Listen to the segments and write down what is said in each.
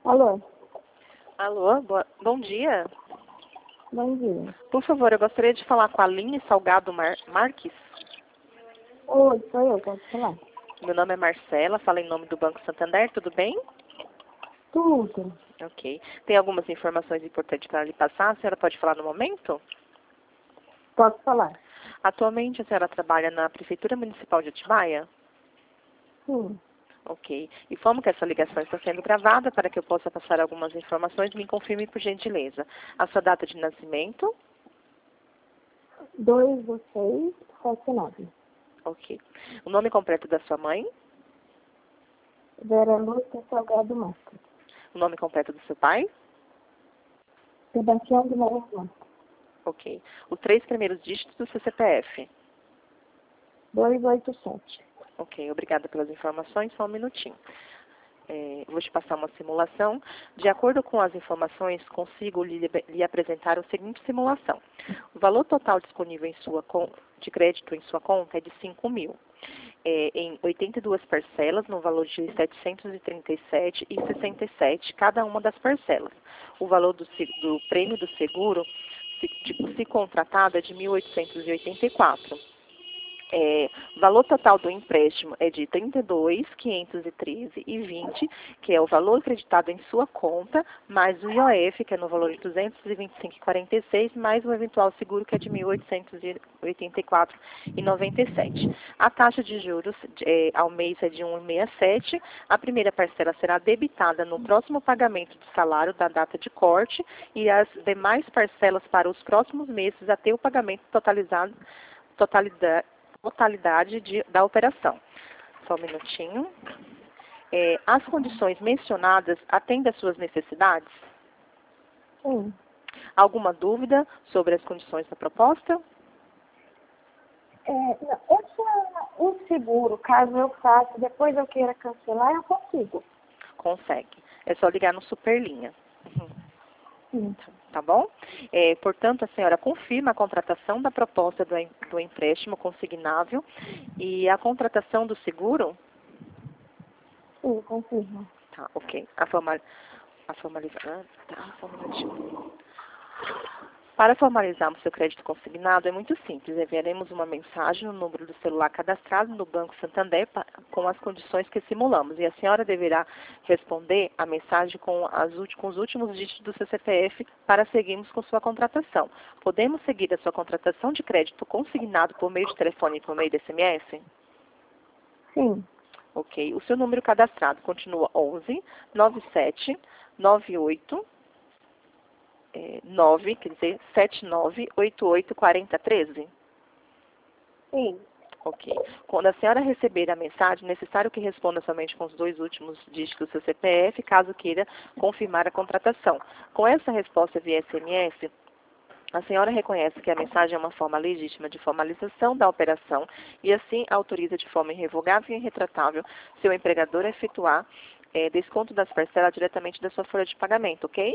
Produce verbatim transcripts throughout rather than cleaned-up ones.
Alô, Alô, boa- bom dia. bom dia. Por favor, eu gostaria de falar com a Aline Salgado Mar Marques. Oi, sou eu, pode falar? Meu nome é Marcela, falo em nome do Banco Santander, tudo bem? Tudo. Ok. Tem algumas informações importantes para lhe passar, a senhora pode falar no momento? Posso falar? Atualmente a senhora trabalha na Prefeitura Municipal de Atibaia? Sim. Ok. Informo que essa ligação está sendo gravada para que eu possa passar algumas informações. Me confirme, por gentileza, a sua data de nascimento. dois do seis, sete nove. Ok. O nome completo da sua mãe. Vera Lúcia Salgado Marques. O nome completo do seu pai. Sebastião de Moraes. Ok. Os três primeiros dígitos do seu C P F. duzentos e oitenta e sete. Ok, obrigada pelas informações. Só um minutinho. É, vou te passar uma simulação. De acordo com as informações, consigo lhe, lhe apresentar a seguinte simulação. O valor total disponível em sua con- de crédito em sua conta é de cinco mil. É, em oitenta e duas parcelas, no valor de setecentos e trinta e sete reais e sessenta e sete centavos cada uma das parcelas. O valor do, se- do prêmio do seguro, se, de- se contratado, é de mil oitocentos e oitenta e quatro. É, o valor total do empréstimo é de trinta e dois mil quinhentos e treze reais e vinte centavos, que é o valor acreditado em sua conta, mais o I O F, que é no valor de duzentos e vinte e cinco reais e quarenta e seis centavos, mais o eventual seguro, que é de mil oitocentos e oitenta e quatro reais e noventa e sete centavos. A taxa de juros é, ao mês é de um vírgula sessenta e sete. A primeira parcela será debitada no próximo pagamento do salário da data de corte e as demais parcelas para os próximos meses até o pagamento totalizado, totalidade, totalidade de, da operação. Só um minutinho. É, as condições mencionadas atendem às suas necessidades? Sim. Alguma dúvida sobre as condições da proposta? É, não, essa, o seguro, caso eu faça, depois eu queira cancelar, eu consigo. Consegue. É só ligar no Superlinha. Uhum. Sim. Tá bom? É, portanto, a senhora confirma a contratação da proposta do, em- do empréstimo consignável e a contratação do seguro? Sim, confirmo. Tá, ok. A, formal, a formalizar. Tá, só um minutinho. Para formalizarmos seu crédito consignado é muito simples. Enviaremos uma mensagem no número do celular cadastrado no Banco Santander pa- com as condições que simulamos. E a senhora deverá responder a mensagem com, as ulti- com os últimos dígitos do seu C P F para seguirmos com sua contratação. Podemos seguir a sua contratação de crédito consignado por meio de telefone e por meio de S M S? Sim. Ok. O seu número cadastrado continua onze, nove sete, nove oito, é, nove, quer dizer, sete nove oito oito quatro zero um três? Sim. Ok. Quando a senhora receber a mensagem, é necessário que responda somente com os dois últimos dígitos do seu C P F, caso queira confirmar a contratação. Com essa resposta via S M S, a senhora reconhece que a mensagem é uma forma legítima de formalização da operação e, assim, autoriza de forma irrevogável e irretratável seu empregador a efetuar eh, desconto das parcelas diretamente da sua folha de pagamento, ok?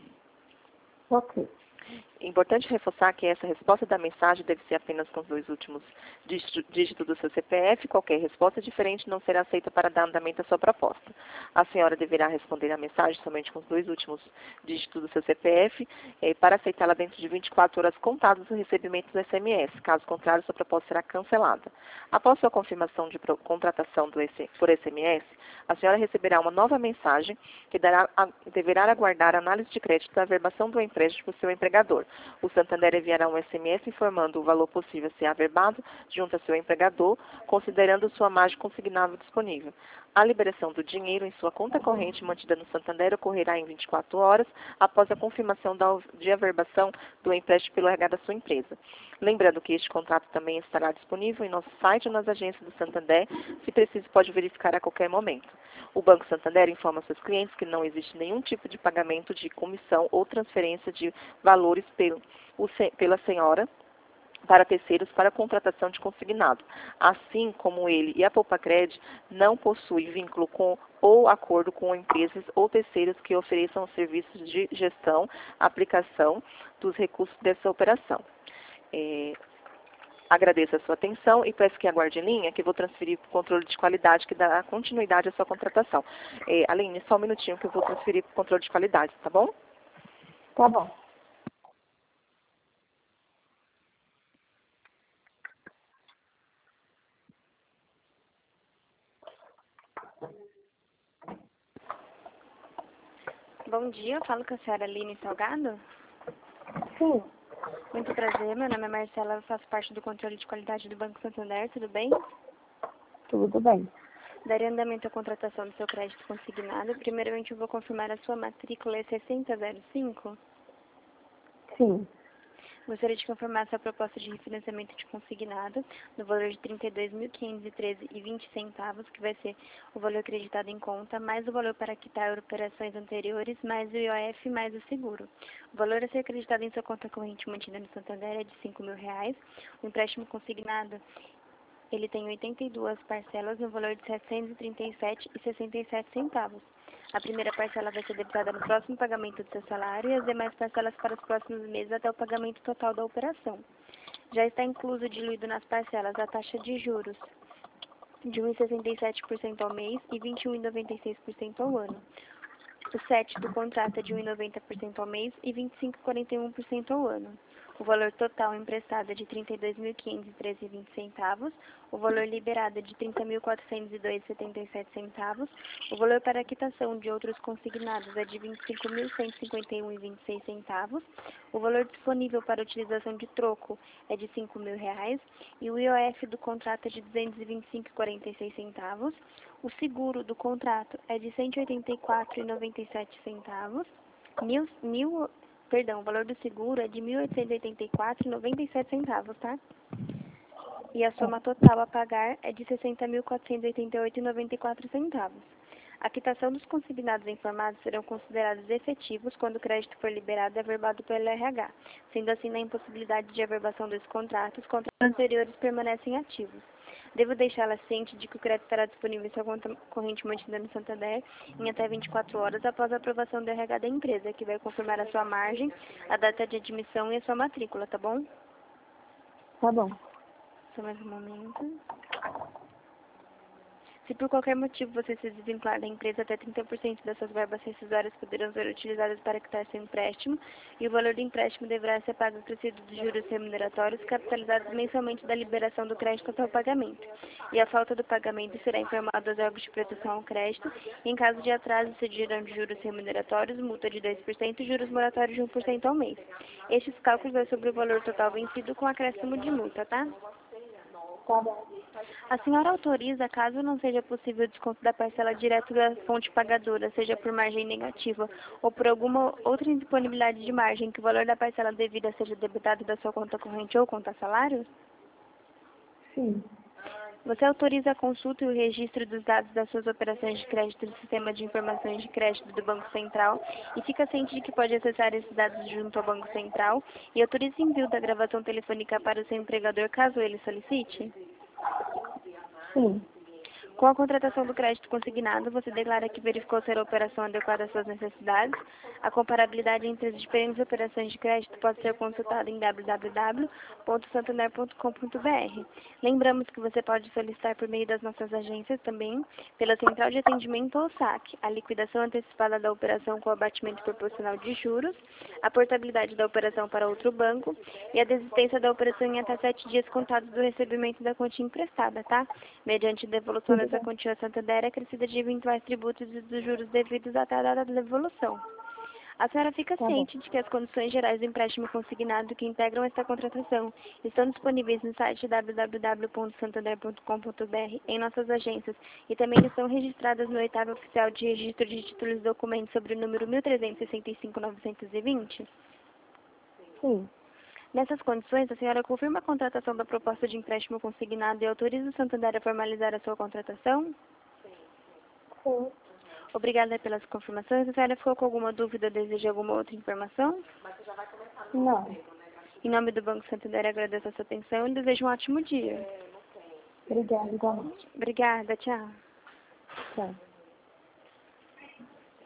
Ok. É importante reforçar que essa resposta da mensagem deve ser apenas com os dois últimos dígito- dígitos do seu C P F. Qualquer resposta diferente não será aceita para dar andamento à sua proposta. A senhora deverá responder a mensagem somente com os dois últimos dígitos do seu C P F eh, para aceitá-la dentro de vinte e quatro horas contadas do recebimento do S M S. Caso contrário, sua proposta será cancelada. Após sua confirmação de pro- contratação do S- por S M S, a senhora receberá uma nova mensagem que dará a- deverá aguardar a análise de crédito da averbação do empréstimo por seu empregador. O Santander enviará um S M S informando o valor possível a ser averbado junto a seu empregador, considerando sua margem consignável disponível. A liberação do dinheiro em sua conta corrente mantida no Santander ocorrerá em vinte e quatro horas após a confirmação da, de averbação do empréstimo pelo R H da sua empresa. Lembrando que este contrato também estará disponível em nosso site ou nas agências do Santander. Se preciso, pode verificar a qualquer momento. O Banco Santander informa seus clientes que não existe nenhum tipo de pagamento de comissão ou transferência de valores pelo, o se- pela senhora para terceiros para contratação de consignado, assim como ele e a Poupacred não possuem vínculo com ou acordo com empresas ou terceiros que ofereçam serviços de gestão, aplicação dos recursos dessa operação. É, Agradeço a sua atenção e peço que aguarde em linha, que eu vou transferir para o controle de qualidade, que dá continuidade à sua contratação. É, Aline, só um minutinho que eu vou transferir para o controle de qualidade, tá bom? Tá bom. Bom dia, eu falo com a senhora Aline Salgado. Sim, Muito prazer, meu nome é Marcela, eu faço parte do controle de qualidade do Banco Santander, tudo bem? tudo bem. Daria andamento à contratação do seu crédito consignado. Primeiramente eu vou confirmar a sua matrícula é sessenta zero cinco. Sim, Gostaria de confirmar a sua proposta de refinanciamento de consignado no valor de trinta e dois mil quinhentos e treze reais e vinte centavos, que vai ser o valor acreditado em conta, mais o valor para quitar operações anteriores, mais o I O F, mais o seguro. O valor a ser acreditado em sua conta corrente mantida no Santander é de cinco mil reais. O empréstimo consignado, ele tem oitenta e duas parcelas no valor de setecentos e trinta e sete reais e sessenta e sete centavos. A primeira parcela vai ser debitada no próximo pagamento do seu salário e as demais parcelas para os próximos meses até o pagamento total da operação. Já está incluso diluído nas parcelas a taxa de juros de um vírgula sessenta e sete por cento ao mês e vinte e um vírgula noventa e seis por cento ao ano. O S E T do contrato é de um vírgula noventa por cento ao mês e vinte e cinco vírgula quarenta e um por cento ao ano. O valor total emprestado é de trinta e dois mil quinhentos e treze reais e vinte centavos. O valor liberado é de trinta mil quatrocentos e dois reais e setenta e sete centavos. O valor para a quitação de outros consignados é de vinte e cinco mil cento e cinquenta e um reais e vinte e seis centavos. O valor disponível para utilização de troco é de cinco mil reais. E o I O F do contrato é de duzentos e vinte e cinco reais e quarenta e seis centavos. O seguro do contrato é de cento e oitenta e quatro reais e noventa e sete centavos. Mil, mil, perdão, o valor do seguro é de mil oitocentos e oitenta e quatro reais e noventa e sete centavos, tá? E a soma total a pagar é de sessenta mil quatrocentos e oitenta e oito reais e noventa e quatro centavos. A quitação dos consignados informados serão considerados efetivos quando o crédito for liberado e averbado pelo R H. Sendo assim, na impossibilidade de averbação dos contratos, os contratos anteriores permanecem ativos. Devo deixá-la ciente de que o crédito estará disponível em sua conta corrente mantida no Santander em até vinte e quatro horas após a aprovação do R H da empresa, que vai confirmar a sua margem, a data de admissão e a sua matrícula, tá bom? tá bom. Só mais um momento. Se por qualquer motivo você se desvincular da empresa, até trinta por cento das suas verbas rescisórias poderão ser utilizadas para quitar seu empréstimo, e o valor do empréstimo deverá ser pago acrescido dos juros remuneratórios capitalizados mensalmente da liberação do crédito até o pagamento. E a falta do pagamento será informado aos órgãos de proteção ao crédito, e em caso de atraso exigirão de juros remuneratórios, multa de dois por cento e juros moratórios de um por cento ao mês. Estes cálculos são sobre o valor total vencido com acréscimo de multa, tá? Tá bom. A senhora autoriza, caso não seja possível o desconto da parcela direto da fonte pagadora, seja por margem negativa ou por alguma outra indisponibilidade de margem, que o valor da parcela devida seja debitado da sua conta corrente ou conta salário? Sim, Você autoriza a consulta e o registro dos dados das suas operações de crédito no Sistema de Informações de Crédito do Banco Central e fica ciente de que pode acessar esses dados junto ao Banco Central e autoriza o envio da gravação telefônica para o seu empregador, caso ele solicite? sim, Com a contratação do crédito consignado, você declara que verificou ser a operação adequada às suas necessidades. A comparabilidade entre as diferentes operações de crédito pode ser consultada em w w w ponto santander ponto com ponto b r. Lembramos que você pode solicitar por meio das nossas agências também, pela Central de Atendimento ou S A C, a liquidação antecipada da operação com abatimento proporcional de juros, a portabilidade da operação para outro banco e a desistência da operação em até sete dias contados do recebimento da quantia emprestada, tá? Mediante devolução tudo dessa bem. quantia Santander acrescida de eventuais tributos e dos juros devidos até a data da devolução. A senhora fica Tá bom. ciente de que as condições gerais do empréstimo consignado que integram esta contratação estão disponíveis no site w w w ponto santander ponto com ponto b r, em nossas agências, e também estão registradas no oitavo oficial de registro de títulos e documentos sobre o número mil trezentos e sessenta e cinco mil novecentos e vinte? Sim, Nessas condições, a senhora confirma a contratação da proposta de empréstimo consignado e autoriza o Santander a formalizar a sua contratação? sim. Obrigada pelas confirmações. A senhora ficou com alguma dúvida ou deseja alguma outra informação? Não. Em nome do Banco Santander, agradeço a sua atenção e desejo um ótimo dia. Obrigada, igualmente. Obrigada, tchau. Tchau.